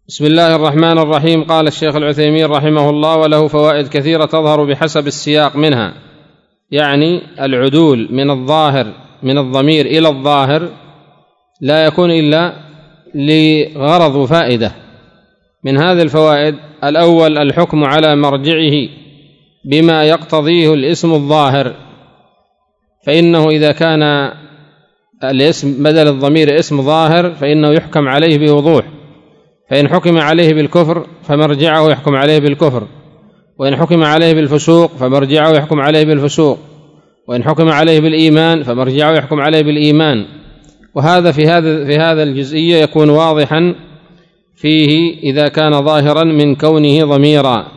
بسم الله الرحمن الرحيم. قال الشيخ العثيمين رحمه الله: وله فوائد كثيرة تظهر بحسب السياق، منها يعني العدول من الضمير إلى الظاهر لا يكون إلا لغرض وفائدة. من هذه الفوائد: الأول الحكم على مرجعه بما يقتضيه الاسم الظاهر، فإنه إذا كان الاسم بدل الضمير اسم ظاهر فإنه يحكم عليه بوضوح، فإن حكم عليه بالكفر فمرجعه يحكم عليه بالكفر، وإن حكم عليه بالفسوق فمرجعه يحكم عليه بالفسوق، وإن حكم عليه بالإيمان فمرجعه يحكم عليه بالإيمان. وهذا في هذا الجزئية يكون واضحا فيه إذا كان ظاهرا من كونه ضميرا.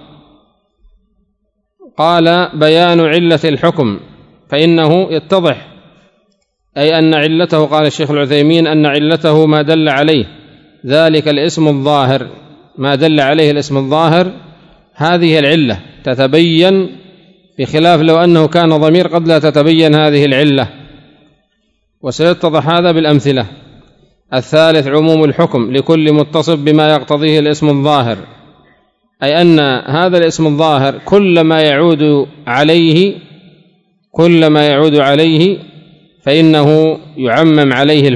قال: بيان علة الحكم، فإنه يتضح، أي أن علته، قال الشيخ العثيمين، أن علته ما دل عليه ذلك الاسم الظاهر، ما دل عليه الاسم الظاهر هذه العلة تتبين، بخلاف لو أنه كان ضمير قد لا تتبين هذه العلة، وسيتضح هذا بالأمثلة. الثالث عموم الحكم لكل متصف بما يقتضيه الاسم الظاهر، أي أن هذا الاسم الظاهر كل ما يعود عليه فإنه يعمم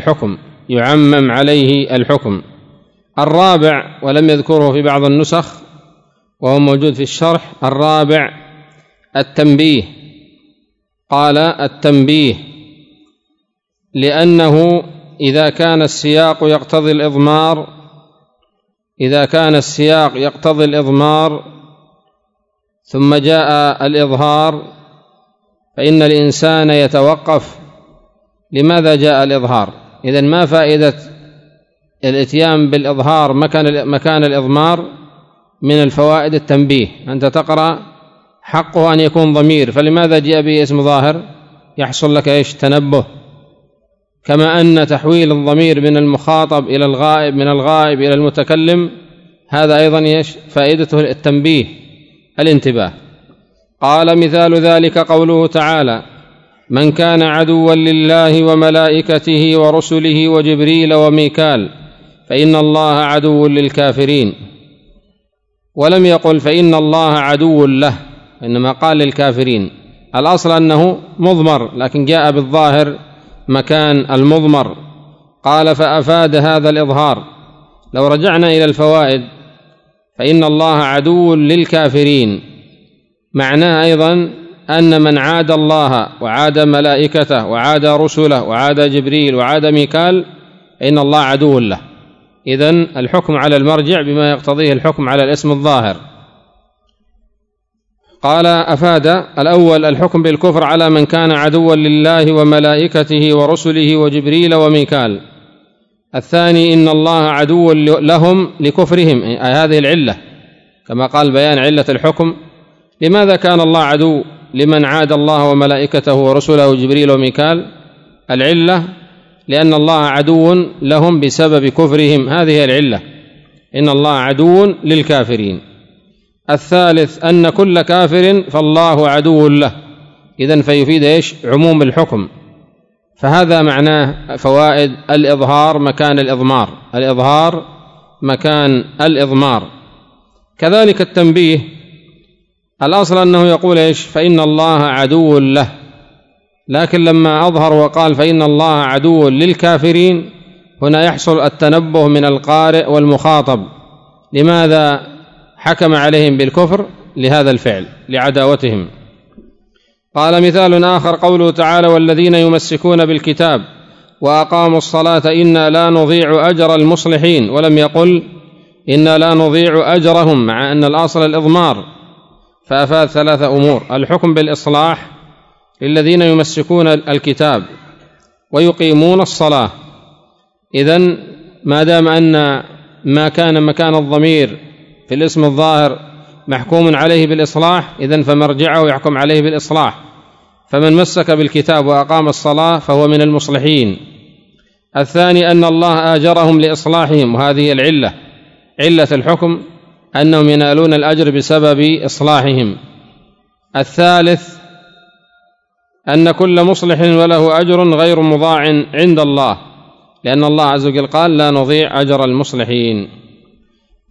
عليه الحكم. الرابع، ولم يذكره في بعض النسخ وهو موجود في الشرح، الرابع التنبيه. قال: التنبيه لأنه إذا كان السياق يقتضي الإضمار ثم جاء الإظهار فإن الإنسان يتوقف: لماذا جاء الإظهار؟ إذن ما فائدة الاتيان بالإظهار مكان الإضمار؟ من الفوائد التنبيه. أنت تقرأ حقه أن يكون ضمير، فلماذا جاء به اسم ظاهر؟ يحصل لك تنبه. كما أن تحويل الضمير من المخاطب إلى الغائب، من الغائب إلى المتكلم، هذا أيضا فائدته التنبيه، الانتباه. قال: مثال ذلك قوله تعالى: من كان عدوا لله وملائكته ورسله وجبريل وميكال فإن الله عدو للكافرين. ولم يقل فإن الله عدو له، إنما قال للكافرين. الأصل أنه مضمر، لكن جاء بالظاهر مكان المضمر. قال: فأفاد هذا الإظهار. لو رجعنا إلى الفوائد: فإن الله عدو للكافرين، معناه أيضا أن من عاد الله وعاد ملائكته وعاد رسله وعاد جبريل وعاد ميكال إن الله عدو له. إذن الحكم على المرجع بما يقتضيه الحكم على الاسم الظاهر. قال: أفاد: الأول الحكم بالكفر على من كان عدوا لله وملائكته ورسله وجبريل وميكال. الثاني إن الله عدو لهم لكفرهم، هذه العلة، كما قال بيان علة الحكم. لماذا كان الله عدو لمن عاد الله وملائكته ورسله وجبريل وميكال؟ العلة لأن الله عدو لهم بسبب كفرهم، هذه العلة، إن الله عدو للكافرين. الثالث أن كل كافر فالله عدو له، إذن فيفيد عموم الحكم. فهذا معناه فوائد الإظهار مكان الإضمار. كذلك التنبيه، الأصل أنه يقول فإن الله عدو له، لكن لما أظهر وقال فإن الله عدو للكافرين، هنا يحصل التنبه من القارئ والمخاطب. لماذا حكم عليهم بالكفر؟ لهذا الفعل، لعداوتهم. قال: مثال آخر قوله تعالى: والذين يمسكون بالكتاب وأقاموا الصلاة إنا لا نضيع أجر المصلحين. ولم يقل إنا لا نضيع أجرهم، مع أن الأصل الإضمار. فأفاد 3 أمور: الحكم بالإصلاح للذين يمسكون الكتاب ويقيمون الصلاة. إذن ما دام أن ما كان مكان الضمير في الاسم الظاهر محكوم عليه بالإصلاح، إذن فمرجعه يحكم عليه بالإصلاح. فمن مسك بالكتاب وأقام الصلاة فهو من المصلحين. الثاني أن الله آجرهم لإصلاحهم، وهذه العلة، علة الحكم أنهم ينالون الأجر بسبب إصلاحهم. الثالث أن كل مصلح وله أجر غير مضاع عند الله، لأن الله عز وجل قال: لا نضيع أجر المصلحين.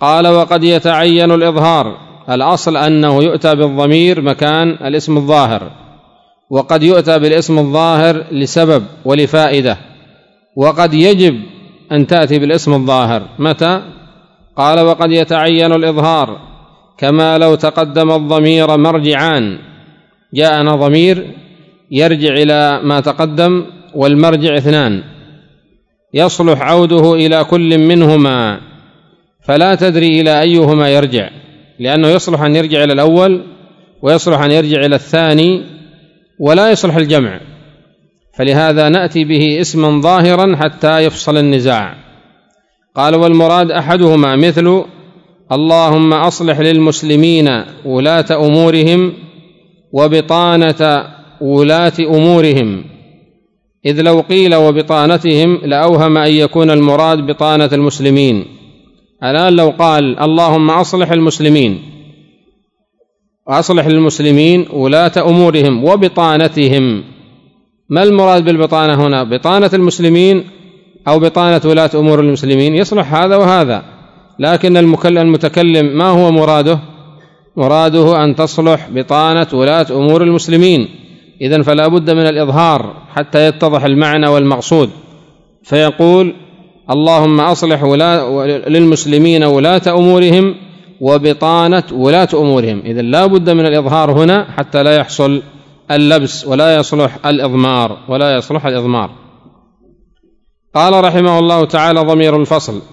قال وقد يتعين الإظهار. الأصل أنه يؤتى بالضمير مكان الاسم الظاهر، وقد يؤتى بالاسم الظاهر لسبب ولفائدة، وقد يجب أن تأتي بالاسم الظاهر. متى؟ قال وقد يتعين الإظهار كما لو تقدم الضمير مرجعان، جاءنا ضمير يرجع إلى ما تقدم والمرجع اثنان، يصلح عوده إلى كل منهما، فلا تدري إلى أيهما يرجع، لأنه يصلح أن يرجع إلى الأول ويصلح أن يرجع إلى الثاني، ولا يصلح الجمع، فلهذا نأتي به اسما ظاهرا حتى يفصل النزاع. قال والمراد أحدهما مثل اللهم أصلح للمسلمين ولاة أمورهم وبطانة ولاة أمورهم، إذ لو قيل وبطانتهم لأوهم أن يكون المراد بطانة المسلمين. الآن لو قال اللهم أصلح المسلمين، أصلح للمسلمين ولاة أمورهم وبطانتهم، ما المراد بالبطانة هنا؟ بطانة المسلمين أو بطانة ولاة أمور المسلمين؟ يصلح هذا وهذا، لكن المتكلم ما هو مراده؟ مراده أن تصلح بطانة ولاة أمور المسلمين، إذن فلا بد من الإظهار حتى يتضح المعنى والمقصود، فيقول اللهم أصلح للمسلمين ولاة أمورهم وبطانة ولاة أمورهم، إذن لا بد من الإظهار هنا حتى لا يحصل اللبس ولا يصلح الإضمار. قال رحمه الله تعالى ضمير الفصل.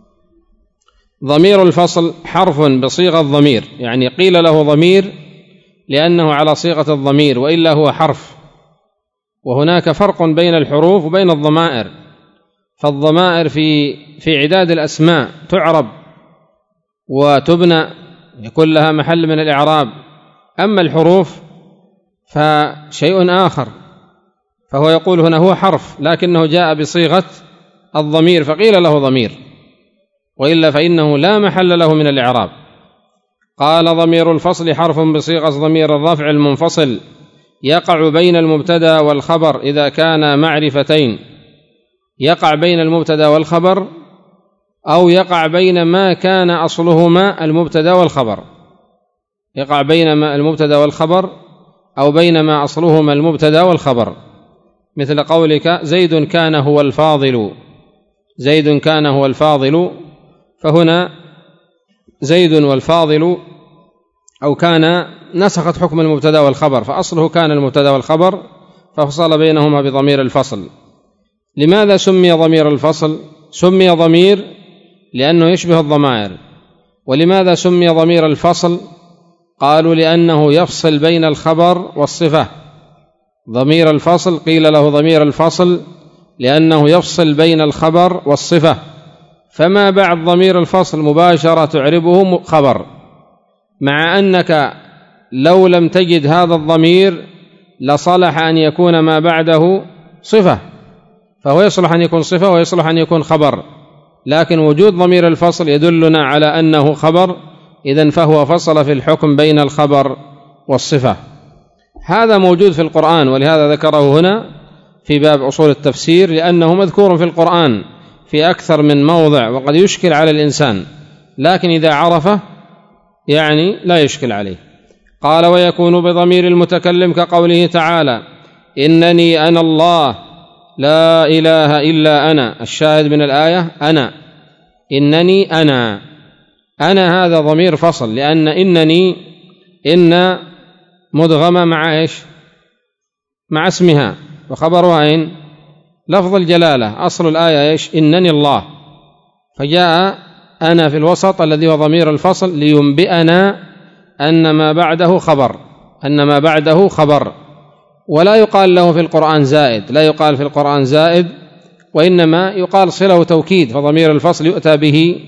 ضمير الفصل حرف بصيغة الضمير، يعني قيل له ضمير لأنه على صيغة الضمير، وإلا هو حرف. وهناك فرق بين الحروف وبين الضمائر، فالضمائر في عداد الأسماء تعرب وتبنى، يكون لها محل من الإعراب، أما الحروف فشيء آخر، فهو يقول هنا هو حرف لكنه جاء بصيغة الضمير فقيل له ضمير، وإلا فإنه لا محل له من الإعراب. قال ضمير الفصل حرف بصيغة ضمير الرفع المنفصل، يقع بين المبتدا والخبر إذا كان معرفتين، يقع بين المبتدا والخبر، أو يقع بين ما كان أصلهما المبتدا والخبر، يقع بين المبتدا والخبر أو بين ما أصلهما المبتدا والخبر، مثل قولك زيد كان هو الفاضل، زيد كان هو الفاضل، فهنا زيد والفاضل أو كان نسخت حكم المبتدا والخبر، فأصله كان المبتدا والخبر، ففصل بينهما بضمير الفصل. لماذا سمي ضمير الفصل؟ سمي ضمير لأنه يشبه الضمائر. ولماذا سمي ضمير الفصل؟ قالوا لأنه يفصل بين الخبر والصفة. ضمير الفصل قيل له ضمير الفصل لأنه يفصل بين الخبر والصفة، فما بعد ضمير الفصل مباشرة تعربه خبر، مع أنك لو لم تجد هذا الضمير لصلح أن يكون ما بعده صفة، فهو يصلح أن يكون صفة ويصلح أن يكون خبر، لكن وجود ضمير الفصل يدلنا على أنه خبر، إذن فهو فصل في الحكم بين الخبر والصفة. هذا موجود في القرآن، ولهذا ذكره هنا في باب أصول التفسير، لأنه مذكور في القرآن في أكثر من موضع، وقد يشكل على الإنسان، لكن إذا عرفه يعني لا يشكل عليه. قال ويكون بضمير المتكلم كقوله تعالى إنني أنا الله لا إله إلا أنا، الشاهد من الآية أنا، إنني أنا هذا ضمير فصل، لأن إنني إن مدغمة مع إيش؟ مع اسمها، وخبرها إن لفظ الجلالة، أصل الآية إيش؟ إنني الله، فجاء أنا في الوسط الذي هو ضمير الفصل لينبئنا أن ما بعده خبر، ولا يقال له في القرآن زائد، لا يقال في القرآن زائد، وإنما يقال صلة توكيد، فضمير الفصل يؤتى به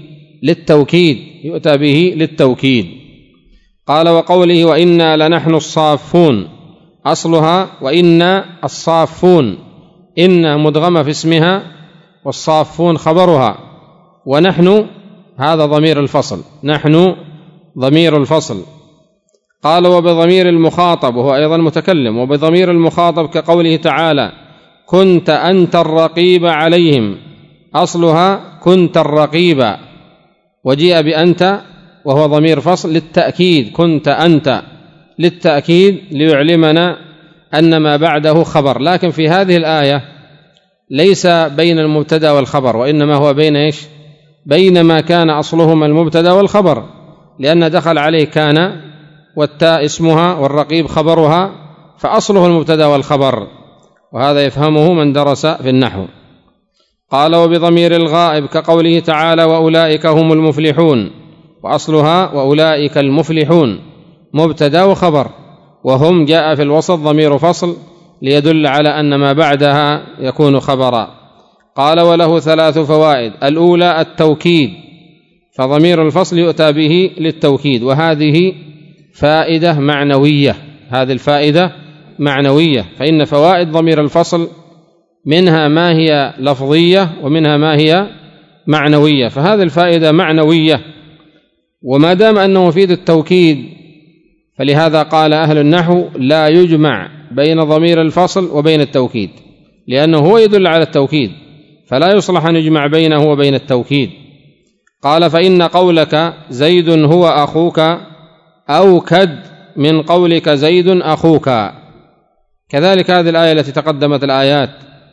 للتوكيد. قال وقوله وإنا لنحن الصافون، أصلها وإنا الصافون، إن مدغمة في اسمها والصافون خبرها، ونحن هذا ضمير الفصل، نحن ضمير الفصل. قال وبضمير المخاطب وهو أيضا متكلم، وبضمير المخاطب كقوله تعالى كنت أنت الرقيب عليهم، أصلها كنت الرقيب، وجيء بأنت وهو ضمير فصل للتأكيد، كنت أنت للتأكيد ليعلمنا أن ما بعده خبر. لكن في هذه الآية ليس بين المبتدأ والخبر، وإنما هو بين إيش؟ بين ما كان أصلهما المبتدأ والخبر، لأن دخل عليه كان والتاء اسمها والرقيب خبرها، فأصله المبتدأ والخبر، وهذا يفهمه من درس في النحو. قال وبضمير الغائب كقوله تعالى وأولئك هم المفلحون، وأصلها وأولئك المفلحون مبتدأ وخبر، وهم جاء في الوسط ضمير فصل ليدل على أن ما بعدها يكون خبرا. قال وله 3 فوائد. الأولى التوكيد، فضمير الفصل يؤتى به للتوكيد، وهذه فائدة معنوية، هذه الفائدة معنوية، فإن فوائد ضمير الفصل منها ما هي لفظية ومنها ما هي معنوية، فهذه الفائدة معنوية، وما دام أنه مفيد التوكيد فلهذا قال أهل النحو لا يجمع بين ضمير الفصل وبين التوكيد، لأنه هو يدل على التوكيد، فلا يصلح أن يجمع بينه وبين التوكيد. قال فإن قولك زيد هو أخوك أوكد من قولك زيد أخوك. كذلك هذه الآية التي تقدمت الآيات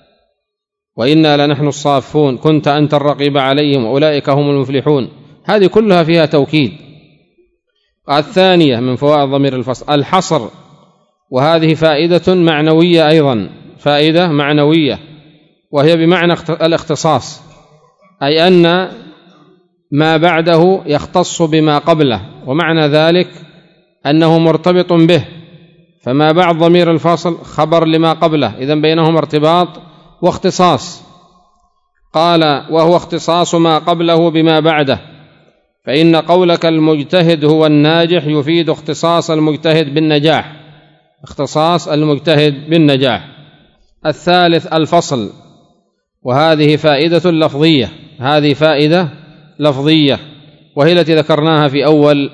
وإنا لنحن الصافون، كنت أنت الرقيب عليهم وأولئك هم المفلحون، هذه كلها فيها توكيد. الثانية من فوائد ضمير الفصل الحصر، وهذه فائدة معنوية أيضا، فائدة معنوية، وهي بمعنى الاختصاص، أي أن ما بعده يختص بما قبله، ومعنى ذلك أنه مرتبط به، فما بعد ضمير الفصل خبر لما قبله، إذن بينهما ارتباط واختصاص. قال وهو اختصاص ما قبله بما بعده، فإن قولك المجتهد هو الناجح يفيد اختصاص المجتهد بالنجاح، اختصاص المجتهد بالنجاح. الثالث الفصل، وهذه فائدة لفظية، هذه فائدة لفظية، وهي التي ذكرناها في أول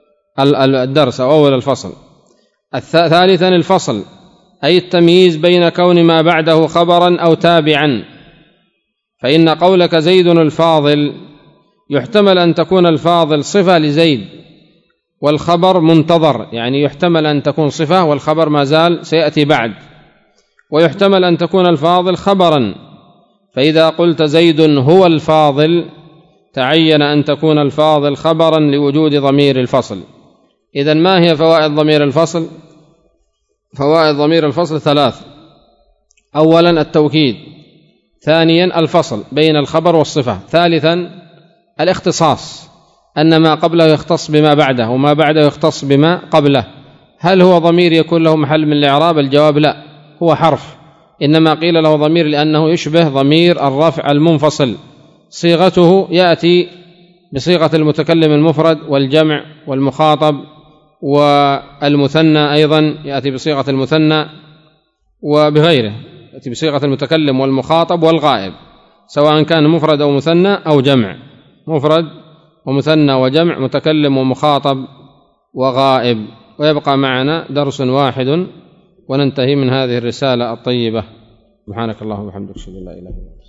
الدرس أو أول الفصل. ثالثا الفصل، أي التمييز بين كون ما بعده خبرا أو تابعا، فإن قولك زيد الفاضل يحتمل أن تكون الفاضل صفة لزيد والخبر منتظر، يعني يحتمل أن تكون صفة والخبر ما زال سيأتي بعد، ويحتمل أن تكون الفاضل خبرا، فإذا قلت زيد هو الفاضل تعين أن تكون الفاضل خبرا لوجود ضمير الفصل. إذن ما هي فوائد ضمير الفصل؟ فوائد ضمير الفصل 3: أولا التوكيد، ثانيا الفصل بين الخبر والصفة، ثالثا الاختصاص، أن ما قبله يختص بما بعده وما بعده يختص بما قبله. هل هو ضمير يكون له محل من الإعراب؟ الجواب لا، هو حرف، إنما قيل له ضمير لأنه يشبه ضمير الرفع المنفصل، صيغته يأتي بصيغة المتكلم المفرد والجمع والمخاطب والمثنى، أيضا يأتي بصيغة المثنى وبغيره، يأتي بصيغة المتكلم والمخاطب والغائب، سواء كان مفرد أو مثنى أو جمع، مفرد ومثنى وجمع، متكلم ومخاطب وغائب. ويبقى معنا درس واحد وننتهي من هذه الرسالة الطيبة. سبحانك اللهم وبحمدك، أشهد أن لا إله إلا أنت.